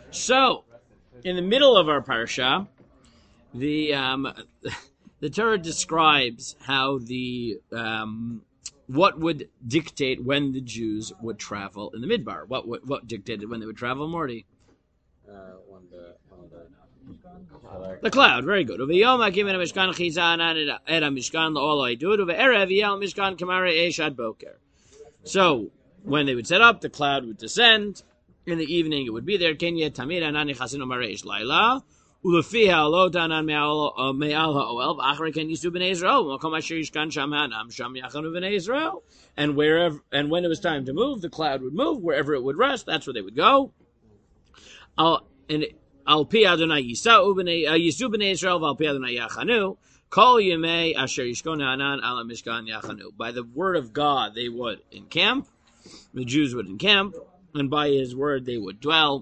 So, in the middle of our parsha, the Torah describes how what would dictate when the Jews would travel in the Midbar. What dictated when they would travel, Morty? The cloud, very good. So, when they would set up, the cloud would descend. In the evening, it would be there. And when it was time to move, the cloud would move. Wherever it would rest, that's where they would go. Al pi Adonai Yisau Yisu b'nei Israel v'al pi Adonai Yachanu Kol Yemei Asher Yishkon Ha'anan Ala Mishkan Yachanu. By the word of God, they would encamp. The Jews would encamp, and by His word, they would dwell.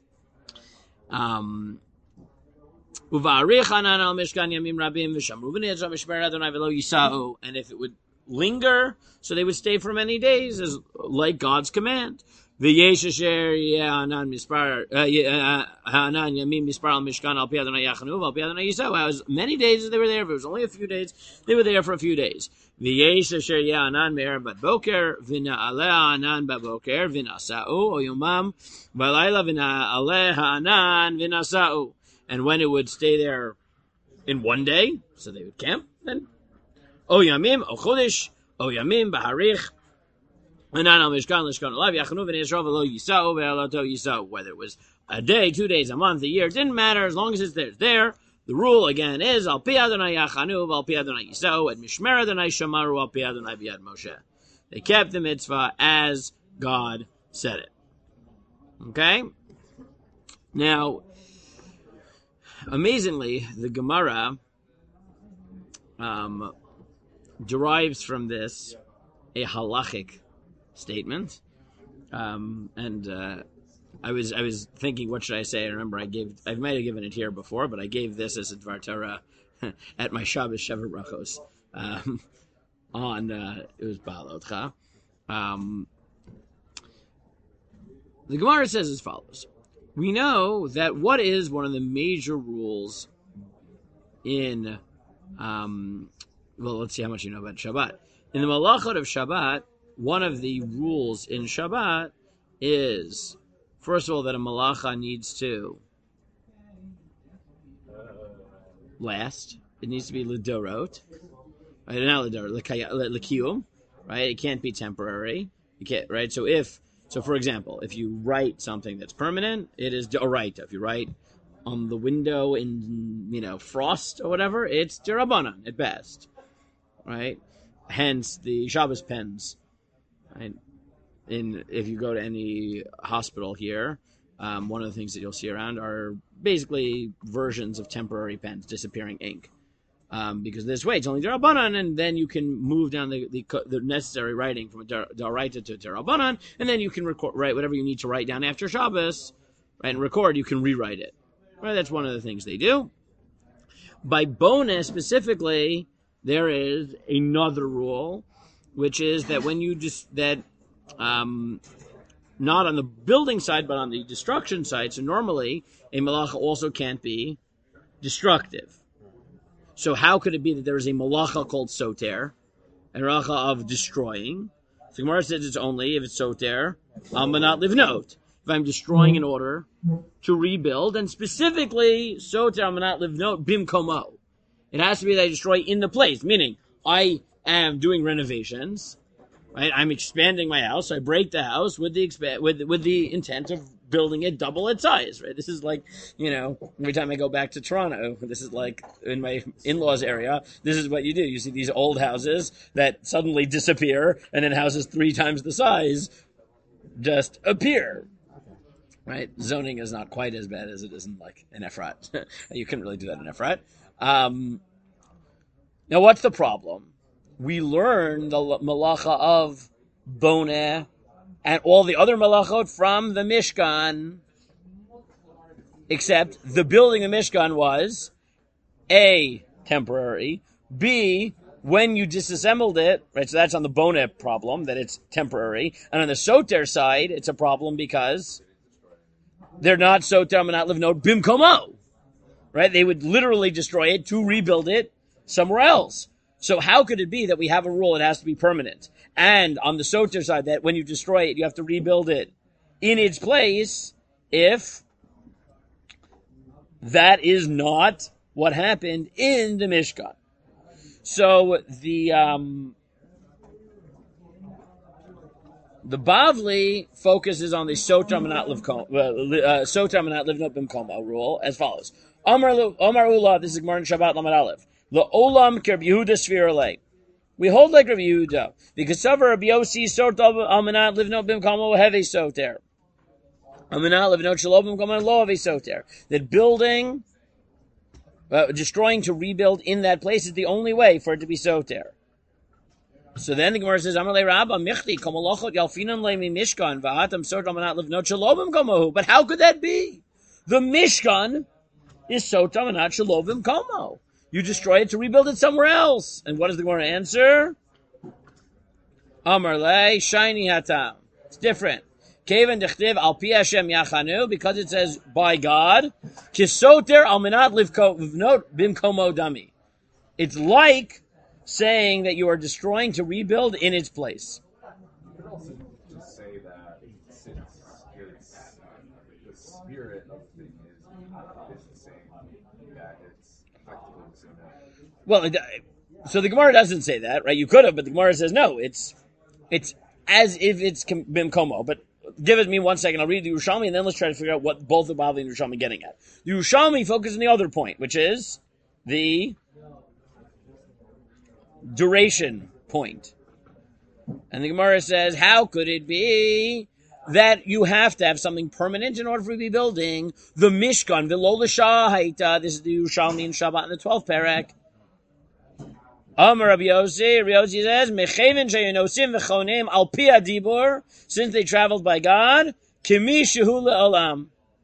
Uvarich Hanan al Mishkan Yamim Rabim v'Shamru b'nei Israel Mishmer Adonai v'lo Yisau. And if it would linger, so they would stay for many days, as like God's command. V'yesh asher Hanan mispar Hanan Yamim mispar al Mishkan al pi Adonai Yachanu al pi Adonai Yisau. As many days as they were there, if it was only a few days, they were there for a few days. V'yesh asher Hanan me'er bat boker v'na'aleh Hanan bat boker v'nasa'u o yomam v'layla v'na'aleh Hanan v'nasa'u. And when it would stay there in one day, so they would camp, then o yamim o chodesh o yamim b'harich. Whether it was a day, 2 days, a month, a year, didn't matter as long as it's there. The rule again is Al pi Adonai Yachanu, Al pi Adonai Yisau, and Mishmer Adonai Shamaru, Al pi Adonai B'yad Moshe. They kept the mitzvah as God said it. Okay? Now, amazingly, the Gemara derives from this a halachic statement, and I was thinking, what should I say? I remember I might have given it here before, but I gave this as a Dvar Torah at my Shabbos Sheva Brachos on it was Baal Otcha. The Gemara says as follows: we know that what is one of the major rules in let's see how much you know about Shabbat. In the Malachot of Shabbat, one of the rules in Shabbat is, first of all, that a malacha needs to last. It needs to be lidorot, right? Not lidorot, l'kiyum, right? It can't be temporary. You can't, right? So for example, if you write something that's permanent, it is d'oraita. If you write on the window in frost or whatever, it's d'Rabbanan at best, right? Hence the Shabbos pens. Right? If you go to any hospital here, one of the things that you'll see around are basically versions of temporary pens, disappearing ink. Because this way, it's only D'Rabbanan, and then you can move down the necessary writing from a D'Oraita to D'Rabbanan, and then you can write whatever you need to write down after Shabbos, right, and record, you can rewrite it. Right? That's one of the things they do. By bonus, specifically, there is another rule, which is that when you not on the building side, but on the destruction side, so normally a malacha also can't be destructive. So how could it be that there is a malacha called soter, a malacha of destroying? So Gemara says it's only if it's soter, not livnot. If I'm destroying in order to rebuild, and specifically soter not livnot bimkomo. It has to be that I destroy in the place, meaning I am doing renovations, right? I'm expanding my house. I break the house with the intent of building it double its size, right? This is like, every time I go back to Toronto, this is like in my in-laws area, this is what you do. You see these old houses that suddenly disappear, and then houses 3 times the size just appear, right? Zoning is not quite as bad as it is in like an Efrat. You couldn't really do that in Efrat. Now, what's the problem? We learn the malacha of boneh and all the other malachot from the Mishkan, except the building of Mishkan was A, temporary, B, when you disassembled it, right? So that's on the boneh problem, that it's temporary. And on the soter side, it's a problem because they're not soter amanat livnot bimkomo, right? They would literally destroy it to rebuild it somewhere else. So how could it be that we have a rule it has to be permanent? And on the soter side, that when you destroy it, you have to rebuild it in its place if that is not what happened in the Mishkan. So the Bavli focuses on the soter amanat livnot bimkomo rule as follows. Omar Ula, this is Gemara in Shabbat Lamed Aleph. L'olam kerb Yehuda sviralei. We hold like Rabbi Yehuda because Savar Rabbi Yossi soter amanat livnot bimkomo heavy soter. Amanat livnot shelo bimkomo lo heavy soter. That building, destroying to rebuild in that place is the only way for it to be soter. So then the Gemara says, Amalei Rabba Michti Komolochot Yalfinan Leimi Mishkan Va'atam Soter Amanat Livnot Shelo Bimkomo. But how could that be? The Mishkan is soter amanat shelo bimkomo. You destroy it to rebuild it somewhere else. And what does the Gemara answer? Amarle shiny hatam. It's different. Kevan dechtiv al pi Hashem yachanu, because it says by God. Kisoter amanat livnot bimkomo dami. It's like saying that you are destroying to rebuild in its place. You could also just say that since it's the spirit of the thing is the same, that it's effectively the same. Well, so the Gemara doesn't say that, right? You could have, but the Gemara says no. It's as if it's bimkomo. But give it me 1 second. I'll read the Yerushalmi, and then let's try to figure out what both the Bavli and Yerushalmi are getting at. The Yerushalmi focuses on the other point, which is the duration point. And the Gemara says, how could it be that you have to have something permanent in order for you to be building the Mishkan, V'lo l'shah haita? This is the Yerushalmi in Shabbat in the 12th parak. Amar Rabbi Yossi says, Mecheven sheyenosim v'chonim al pi adibur, since they traveled by God, kimi shehu le'olam.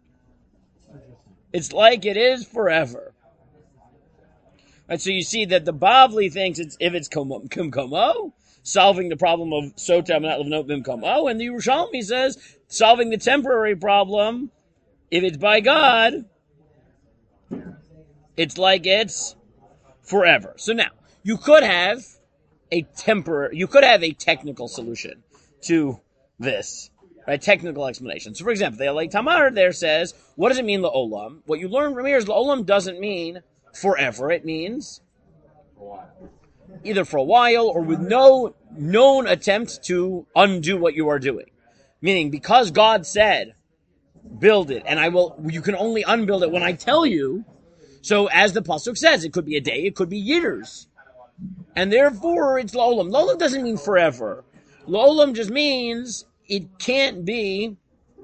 It's like it is forever. Right, so you see that the Bavli thinks if it's kumkomo, solving the problem of soter amanat livnot bimkomo, and the Yerushalmi says solving the temporary problem, if it's by God, it's like it's forever. So now you could have a technical solution to this, right? Technical explanation. So, for example, the Alei Tamar there says, what does it mean la'olam? What you learn from here is la'olam doesn't mean forever. It means either for a while or with no known attempt to undo what you are doing. Meaning, because God said, build it, and you can only unbuild it when I tell you. So as the Pasuk says, it could be a day, it could be years. And therefore, it's la'olam. La'olam doesn't mean forever. La'olam just means it can't be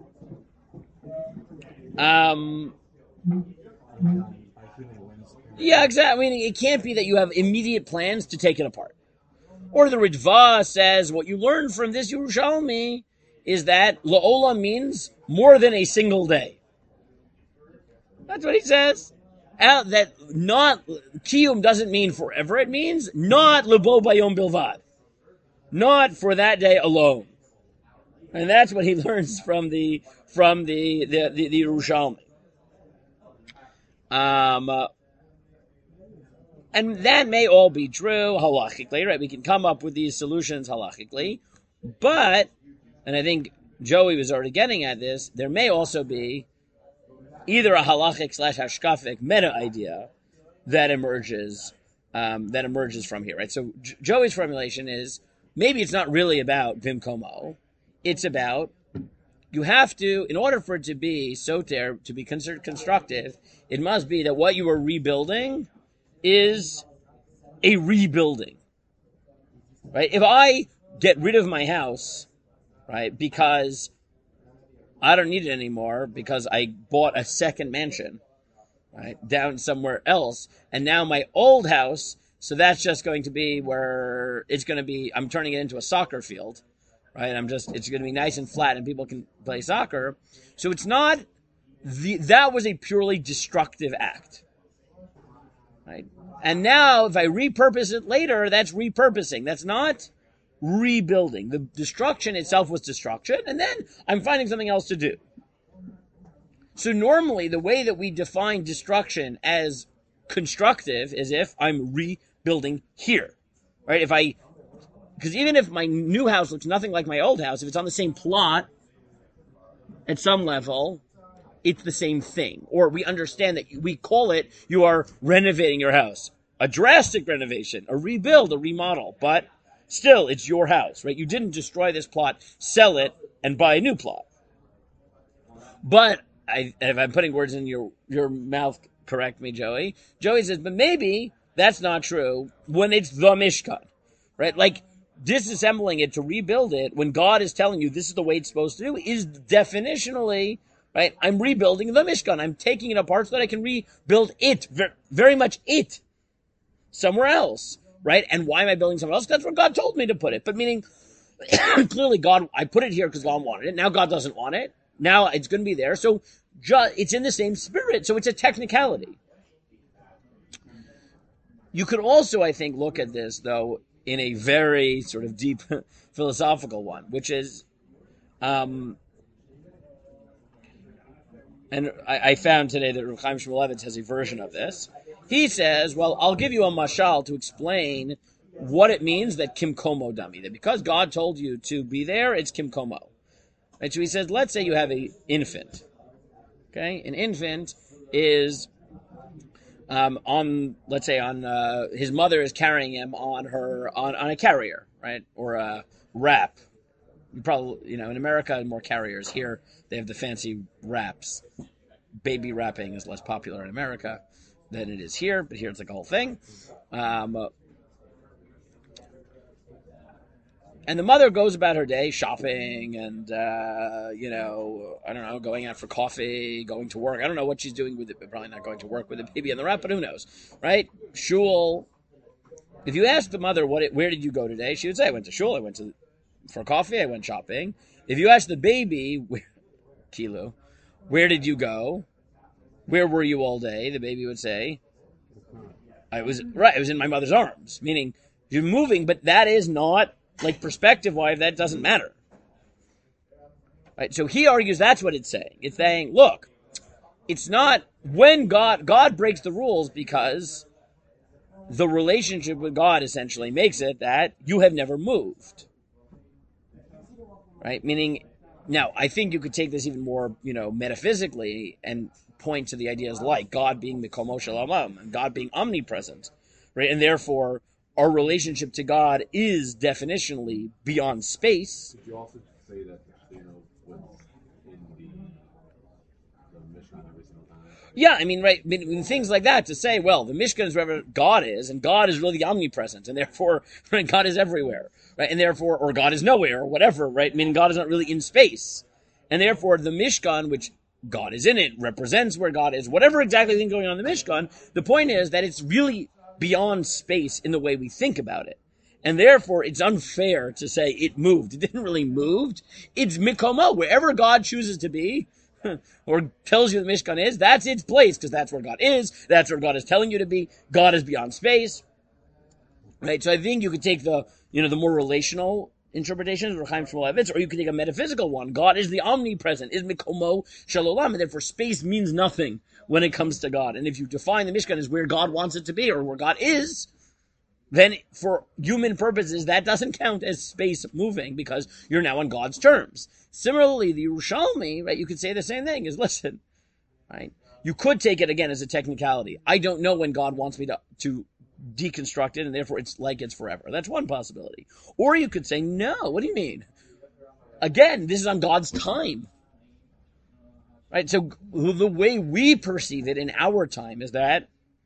yeah, exactly. I mean, it can't be that you have immediate plans to take it apart. Or the Ritva says, what you learn from this Yerushalmi is that la'olam means more than a single day. That's what he says. That not, kiyum doesn't mean forever. It means not lebo bayom bilvad. Not for that day alone. And that's what he learns from the Yerushalmi. And that may all be true halachically, right? We can come up with these solutions halachically, but, and I think Joey was already getting at this, there may also be either a halachic / hashkafic meta idea that emerges from here, right? So Joey's formulation is maybe it's not really about bimkomo, it's about you have to, in order for it to be soter, to be considered constructive, it must be that what you are rebuilding is a rebuilding, right? If I get rid of my house, right, because I don't need it anymore because I bought a second mansion, right, down somewhere else, and now my old house, so that's just going to be where it's going to be, I'm turning it into a soccer field, right? It's going to be nice and flat and people can play soccer. So it's not, that was a purely destructive act. Right? And now, if I repurpose it later, that's repurposing. That's not rebuilding. The destruction itself was destruction, and then I'm finding something else to do. So normally the way that we define destruction as constructive is if I'm rebuilding here, right? Because even if my new house looks nothing like my old house, if it's on the same plot at some level, it's the same thing. Or we understand that we call it, you are renovating your house. A drastic renovation, a rebuild, a remodel, but still it's your house, right? You didn't destroy this plot, sell it, and buy a new plot. But if I'm putting words in your mouth, correct me, Joey. Joey says, but maybe that's not true when it's the Mishkan, right? Like disassembling it to rebuild it when God is telling you this is the way it's supposed to do is definitionally, right? I'm rebuilding the Mishkan. I'm taking it apart so that I can rebuild it, very much it, somewhere else, right? And why am I building somewhere else? That's where God told me to put it. But meaning, clearly God, I put it here because God wanted it. Now God doesn't want it. Now it's going to be there. So it's in the same spirit. So it's a technicality. You could also, I think, look at this, though, in a very sort of deep philosophical one, which is, and I found today that Reb Chaim Shmulevitz has a version of this. He says, well, I'll give you a mashal to explain what it means that kimkomo dami, that because God told you to be there, it's kimkomo. Right? So he says, let's say you have an infant. Okay? An infant is his mother is carrying him on a carrier, right? Or a wrap. You probably, in America, more carriers. Here, they have the fancy wraps. Baby wrapping is less popular in America than it is here, but here it's like a whole thing. And the mother goes about her day shopping and, I don't know, going out for coffee, going to work. I don't know what she's doing with it, but probably not going to work with the baby in the wrap, but who knows, right? Shul. If you ask the mother, where did you go today? She would say, I went to shul, I went for coffee, I went shopping. If you ask the baby, Kilo, where did you go? Where were you all day? The baby would say, I was in my mother's arms. Meaning, you're moving, but that is not, like perspective-wise, that doesn't matter. Right? So he argues that's what it's saying. It's saying, look, it's not when God breaks the rules because the relationship with God essentially makes it that you have never moved. Right? Meaning, now, I think you could take this even more, metaphysically and point to the ideas like God being Mikomo Shel Olam and God being omnipresent, right? And therefore, our relationship to God is definitionally beyond space. Could you also say that was in the Mishkan every single time? Yeah, right, things like that to say, well, the Mishkan is wherever God is, and God is really omnipresent, and therefore, right, God is everywhere, right? And therefore, or God is nowhere, or whatever, right? Meaning God is not really in space. And therefore, the Mishkan, which God is in it, represents where God is, whatever exactly thing going on in the Mishkan, the point is that it's really beyond space in the way we think about it. And therefore, it's unfair to say it moved. It didn't really move. It's Mikomo. Wherever God chooses to be, or tells you the Mishkan is, that's its place, because that's where God is. That's where God is telling you to be. God is beyond space. Right? So I think you could take the more relational interpretations of Chaim Shmulevitz, or you could take a metaphysical one. God is the omnipresent, is Mikomo Shel Olam, and therefore space means nothing when it comes to God. And if you define the Mishkan as where God wants it to be, or where God is, then for human purposes, that doesn't count as space moving because you're now on God's terms. Similarly, the Yerushalmi, right, you could say the same thing, is listen, right? You could take it again as a technicality. I don't know when God wants me to deconstruct it, and therefore it's like it's forever. That's one possibility. Or you could say, no, what do you mean? Again, this is on God's time. Right? So the way we perceive it in our time is that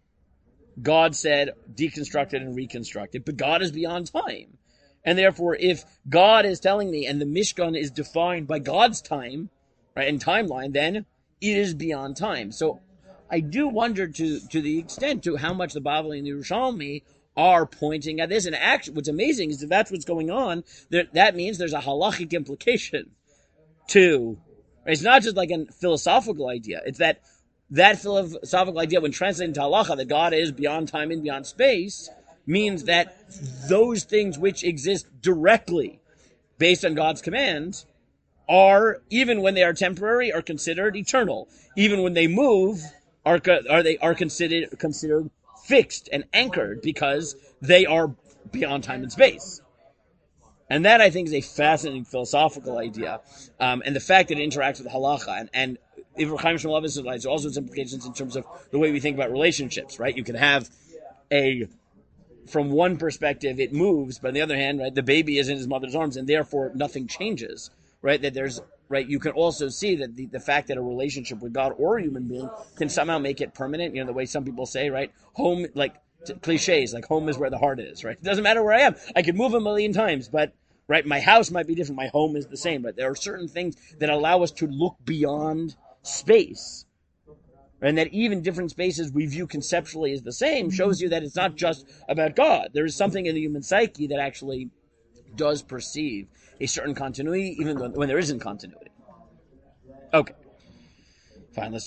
God said deconstruct it and reconstruct it, but God is beyond time. And therefore, if God is telling me, and the Mishkan is defined by God's time, right, and timeline, then it is beyond time. So I do wonder to the extent to how much the Bavli and the Yerushalmi are pointing at this. And actually, what's amazing is if that's what's going on, that means there's a halachic implication to. It's not just like a philosophical idea. It's that philosophical idea, when translated into halacha, that God is beyond time and beyond space, means that those things which exist directly based on God's command are, even when they are temporary, are considered eternal. Even when they move, are considered fixed and anchored because they are beyond time and space. And that, I think, is a fascinating philosophical idea. And the fact that it interacts with halacha and Ibn Chaim Shmulevitz has also its implications in terms of the way we think about relationships, right? You can have from one perspective, it moves, but on the other hand, right, the baby is in his mother's arms, and therefore nothing changes, right? That there's, right, you can also see that the fact that a relationship with God or a human being can somehow make it permanent, the way some people say, right? Home, like, cliches, like home is where the heart is, right? It doesn't matter where I am. I could move a million times, but, right, my house might be different. My home is the same, but there are certain things that allow us to look beyond space. And that even different spaces we view conceptually as the same shows you that it's not just about God. There is something in the human psyche that actually does perceive a certain continuity, even when there isn't continuity. Okay. Fine, let's